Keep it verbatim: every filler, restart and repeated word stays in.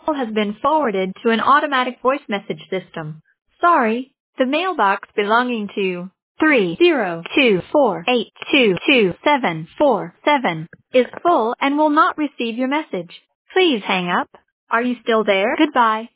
call has been forwarded to an automatic voice message system. Sorry, the mailbox belonging to three zero two four eight two two seven four seven is full and will not receive your message. Please hang up. Are you still there? Goodbye.